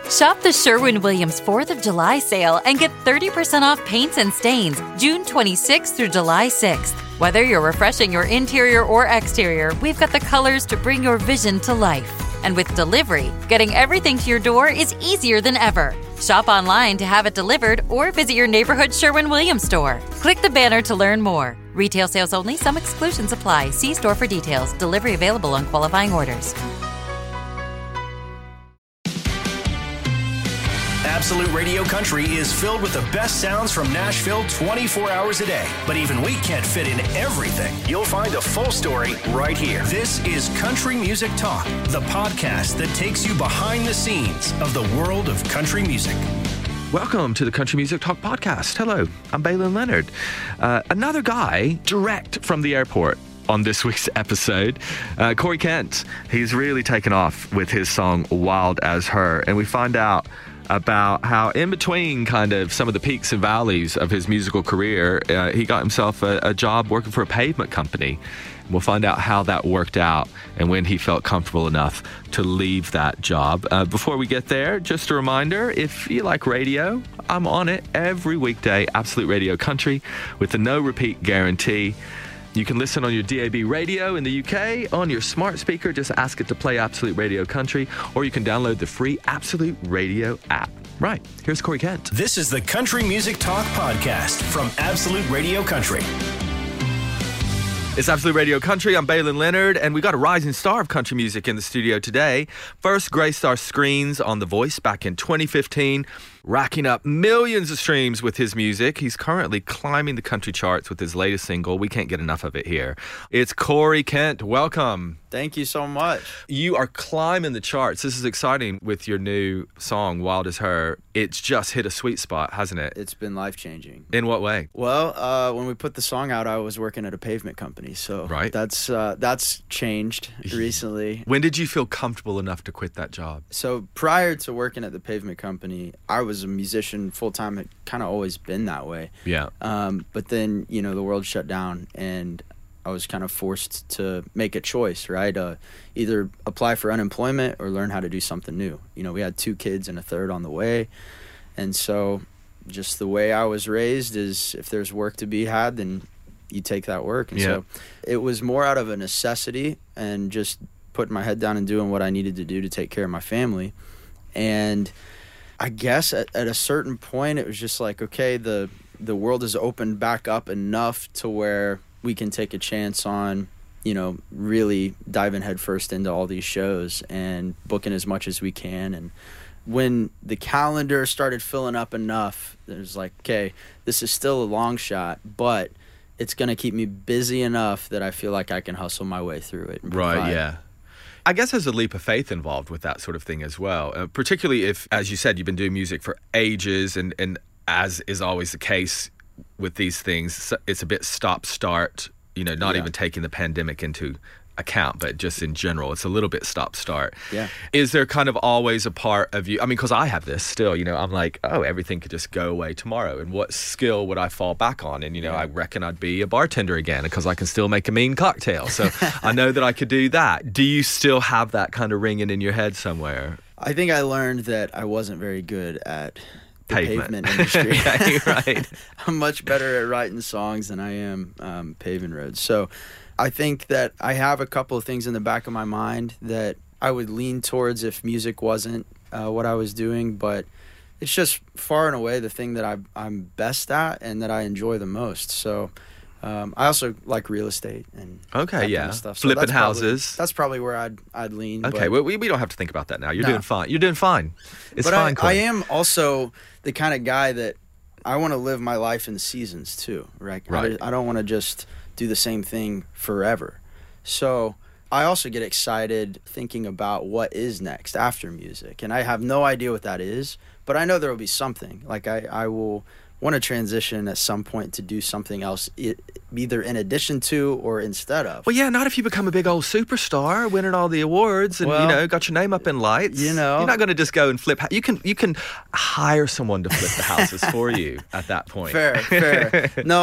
Shop the Sherwin-Williams 4th of July sale and get 30% off paints and stains June 26th through July 6th. Whether you're refreshing your interior or exterior, we've got the colors to bring your vision to life. And with delivery, getting everything to your door is easier than ever. Shop online to have it delivered or visit your neighborhood Sherwin-Williams store. Click the banner to learn more. Retail sales only. Some exclusions apply. See store for details. Delivery available on qualifying orders. Absolute Radio Country is filled with the best sounds from Nashville 24 hours a day. But even we can't fit in everything. You'll find a full story right here. This is Country Music Talk, the podcast that takes you behind the scenes of the world of country music. Welcome to the Country Music Talk podcast. Hello, I'm Baylon Leonard. Another guy direct from the airport. On this week's episode, Corey Kent. He's really taken off with his song Wild as Her, and we find out about how in between kind of some of the peaks and valleys of his musical career, he got himself a job working for a pavement company. We'll find out how that worked out and when he felt comfortable enough to leave that job. Before we get there, just a reminder, if you like radio, I'm on it every weekday, Absolute Radio Country, with the no repeat guarantee. You can listen on your DAB radio in the UK, on your smart speaker, just ask it to play Absolute Radio Country, or you can download the free Absolute Radio app. Right, here's Corey Kent. This is the Country Music Talk podcast from Absolute Radio Country. It's Absolute Radio Country. I'm Baylon Leonard, and we got a rising star of country music in the studio today. First graced our screens on The Voice back in 2015, racking up millions of streams with his music. He's currently climbing the country charts with his latest single. We can't get enough of it here. It's Corey Kent. Welcome. Thank you so much. You are climbing the charts. This is exciting with your new song, Wild as Her. It's just hit a sweet spot, hasn't it? It's been life-changing. In what way? Well, when we put the song out, I was working at a pavement company, so right. That's changed recently. When did you feel comfortable enough to quit that job? So prior to working at the pavement company, I was a musician full-time. It kind of always been that way. Yeah. But then, the world shut down, and I was kind of forced to make a choice, right? Either apply for unemployment or learn how to do something new. We had 2 kids and a third on the way. And so just the way I was raised is if there's work to be had, then you take that work. And so it was more out of a necessity and just putting my head down and doing what I needed to do to take care of my family. And I guess at a certain point, it was just like, okay, the world has opened back up enough to where we can take a chance on, really diving headfirst into all these shows and booking as much as we can. And when the calendar started filling up enough, it was like, okay, this is still a long shot, but it's going to keep me busy enough that I feel like I can hustle my way through it. Right, yeah. I guess there's a leap of faith involved with that sort of thing as well, particularly if, as you said, you've been doing music for ages, and as is always the case with these things, it's a bit stop-start, not even taking the pandemic into account, but just in general, it's a little bit stop-start. Yeah. Is there kind of always a part of you, because I have this still, I'm like, oh, everything could just go away tomorrow, and what skill would I fall back on? And, I reckon I'd be a bartender again, because I can still make a mean cocktail, so I know that I could do that. Do you still have that kind of ringing in your head somewhere? I think I learned that I wasn't very good at the pavement industry. Okay, right. I'm much better at writing songs than I am paving roads. So I think that I have a couple of things in the back of my mind that I would lean towards if music wasn't what I was doing, but it's just far and away the thing that I'm best at and that I enjoy the most. So I also like real estate and that kind of stuff. So flipping houses. That's probably where I'd lean. Okay, well, we don't have to think about that now. You're doing fine. You're doing fine. It's fine, I am also the kind of guy that I want to live my life in the seasons too, right? I don't want to just do the same thing forever. So I also get excited thinking about what is next after music. And I have no idea what that is, but I know there will be something. Like I will want to transition at some point to do something else, either in addition to or instead of. Well, yeah, not if you become a big old superstar, winning all the awards and, got your name up in lights. You're not going to just go and flip. You can hire someone to flip the houses for you at that point. Fair. No,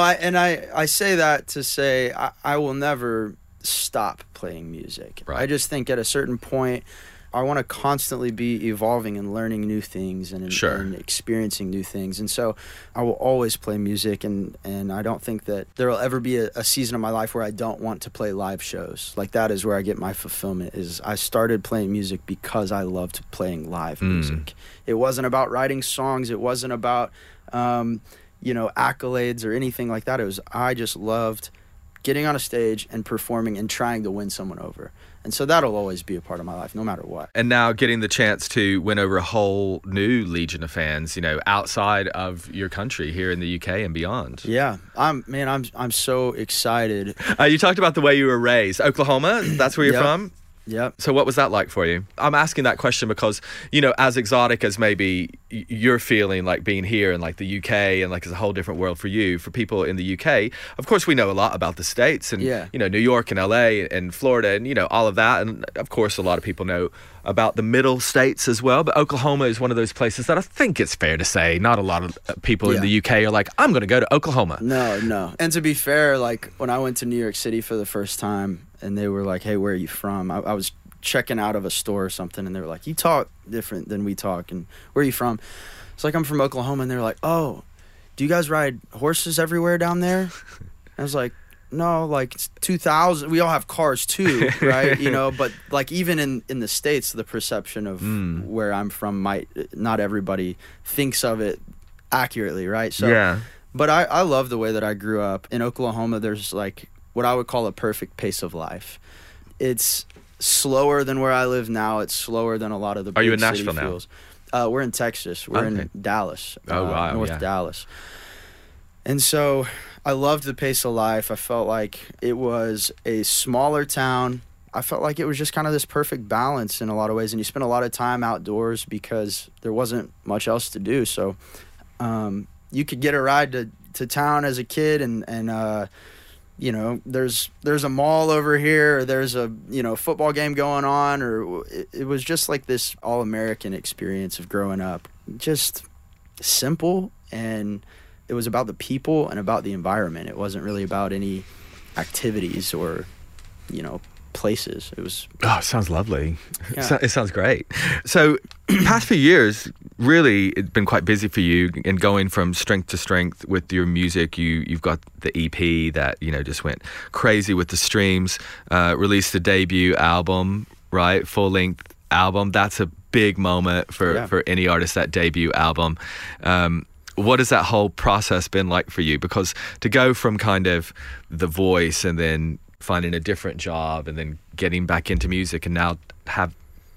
I say that to say I will never stop playing music. Right. I just think at a certain point, I want to constantly be evolving and learning new things and Sure. and experiencing new things. And so I will always play music, and I don't think that there will ever be a season of my life where I don't want to play live shows. Like, that is where I get my fulfillment. Is I started playing music because I loved playing live music. It wasn't about writing songs. It wasn't about accolades or anything like that. It was, I just loved getting on a stage and performing and trying to win someone over. And so that'll always be a part of my life, no matter what. And now getting the chance to win over a whole new legion of fans, outside of your country, here in the UK and beyond. Yeah, I'm so excited. You talked about the way you were raised. Oklahoma, that's where you're Yep. from? Yep. So what was that like for you? I'm asking that question because, as exotic as maybe you're feeling like being here in like the UK and like it's a whole different world for you, for people in the UK, of course we know a lot about the States and, New York and LA and Florida and, all of that. And of course, a lot of people know about the middle states as well. But Oklahoma is one of those places that I think it's fair to say not a lot of people in the UK are like, I'm going to go to Oklahoma. No. And to be fair, like when I went to New York City for the first time and they were like, hey, where are you from? I was checking out of a store or something and they were like, you talk different than we talk, and where are you from? It's like, I'm from Oklahoma. And they were like, oh, do you guys ride horses everywhere down there? I was like, no, like it's 2000. We all have cars too, right? But like even in the States, the perception of where I'm from might not everybody thinks of it accurately, right? So, yeah. But I love the way that I grew up in Oklahoma. There's like what I would call a perfect pace of life. It's slower than where I live now. It's slower than a lot of the. Are you big in Nashville city now? feels. We're in Texas. We're in Dallas. Oh wow, North Dallas. And so I loved the pace of life. I felt like it was a smaller town. I felt like it was just kind of this perfect balance in a lot of ways. And you spent a lot of time outdoors because there wasn't much else to do. So you could get a ride to town as a kid and there's a mall over here, or there's a football game going on, or it was just like this all-American experience of growing up. Just simple, and it was about the people and about the environment. It wasn't really about any activities or places. It was it sounds lovely. It sounds great. So past few years really it's been quite busy for you, and going from strength to strength with your music. You've got the EP that just went crazy with the streams, released a debut album, right? Full-length album. That's a big moment for any artist, that debut album. What has that whole process been like for you? Because to go from kind of The Voice and then finding a different job and then getting back into music and now have,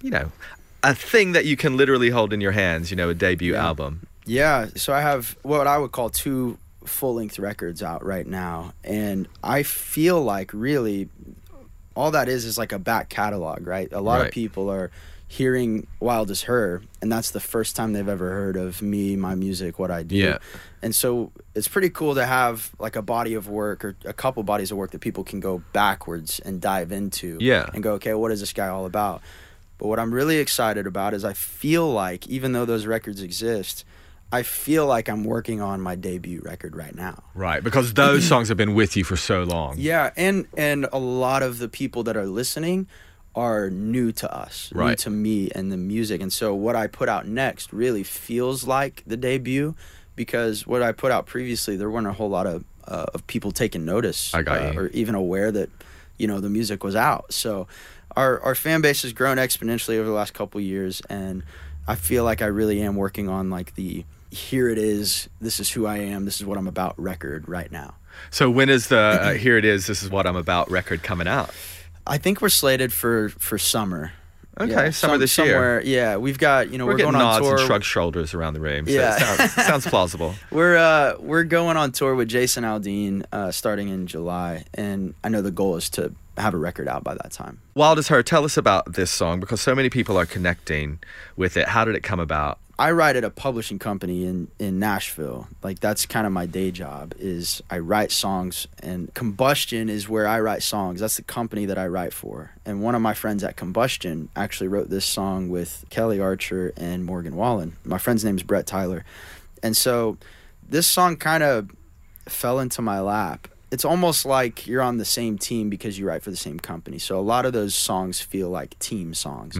a thing that you can literally hold in your hands, a debut album. Yeah. So I have what I would call 2 full-length records out right now. And I feel like really all that is like a back catalog, right? A lot of people are hearing Wild as Her, and that's the first time they've ever heard of me, my music, what I do. Yeah. And so it's pretty cool to have like a body of work or a couple bodies of work that people can go backwards and dive into and go, okay, what is this guy all about? But what I'm really excited about is I feel like, even though those records exist, I feel like I'm working on my debut record right now. Right, because those songs have been with you for so long. Yeah, and a lot of the people that are listening are new to us, new to me and the music. And so what I put out next really feels like the debut, because what I put out previously, there weren't a whole lot of people taking notice or even aware that, the music was out. So our fan base has grown exponentially over the last couple of years, and I feel like I really am working on like the here it is, this is who I am, this is what I'm about record right now. So when is the here it is, this is what I'm about record coming out? I think we're slated for summer. Okay, summer this year. Yeah, we've got, we're getting going on nods tour. and shrug shoulders around the room. So it sounds plausible. We're going on tour with Jason Aldean starting in July, and I know the goal is to have a record out by that time. Wild as Her, tell us about this song, because so many people are connecting with it. How did it come about? I write at a publishing company in Nashville. Like, that's kind of my day job, is I write songs, and Combustion is where I write songs. That's the company that I write for. And one of my friends at Combustion actually wrote this song with Kelly Archer and Morgan Wallen. My friend's name is Brett Tyler. And so this song kind of fell into my lap. It's almost like you're on the same team because you write for the same company. So a lot of those songs feel like team songs.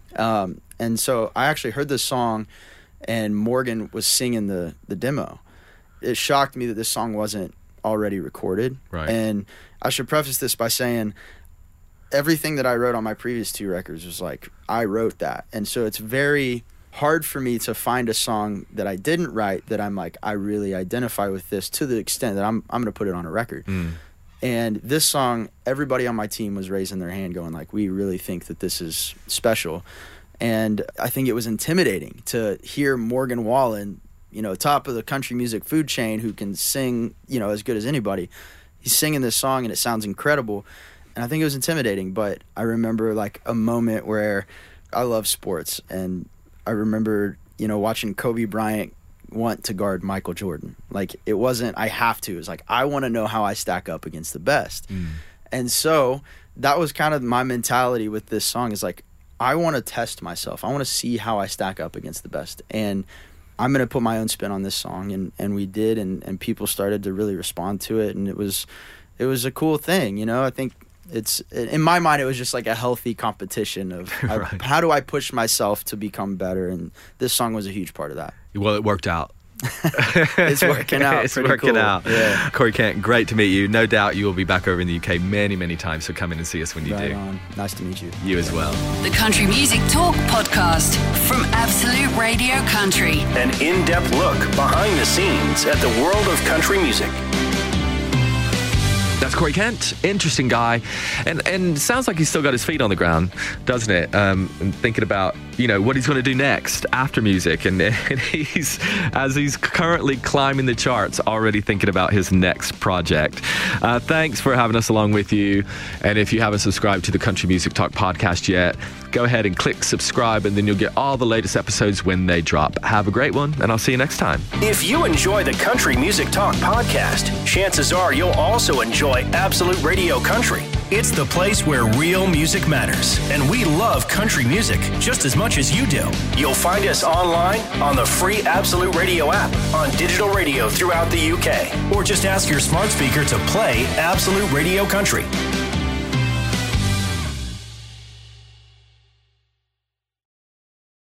And so I actually heard this song, and Morgan was singing the demo. It shocked me that this song wasn't already recorded. Right. And I should preface this by saying everything that I wrote on my previous 2 records was like, I wrote that. And so it's very hard for me to find a song that I didn't write that I'm like, I really identify with this to the extent that I'm going to put it on a record. And this song, everybody on my team was raising their hand going like, we really think that this is special. And I think it was intimidating to hear Morgan Wallen, you know, top of the country music food chain, who can sing, you know, as good as anybody. He's singing this song and it sounds incredible. And I think it was intimidating, but I remember like a moment where I love sports, and I remember, you know, watching Kobe Bryant want to guard Michael Jordan. Like, it wasn't, I have to. It was like, I want to know how I stack up against the best. And so that was kind of my mentality with this song, is like, I want to test myself. I want to see how I stack up against the best. And I'm going to put my own spin on this song. And we did, and people started to really respond to it. And it was a cool thing, you know? I think it's, in my mind, it was just like a healthy competition of Right. how do I push myself to become better? And this song was a huge part of that. Well, it worked out. It's working out. It's pretty working cool. out. Yeah. Corey Kent, great to meet you. No doubt you will be back over in the UK many, many times, so come in and see us when you Right do. on. Nice to meet you. You as well. The Country Music Talk podcast from Absolute Radio Country. An in-depth look behind the scenes at the world of country music. That's Corey Kent. Interesting guy. And sounds like he's still got his feet on the ground, doesn't it? And thinking about, you know, what he's going to do next after music. And he's, as he's currently climbing the charts, already thinking about his next project. Thanks for having us along with you. And if you haven't subscribed to the Country Music Talk podcast yet, go ahead and click subscribe, and then you'll get all the latest episodes when they drop. Have a great one, and I'll see you next time. If you enjoy the Country Music Talk podcast, chances are you'll also enjoy Absolute Radio Country. It's the place where real music matters, and we love country music just as much as you do. You'll find us online on the free Absolute Radio app, on digital radio throughout the UK, or just ask your smart speaker to play Absolute Radio Country.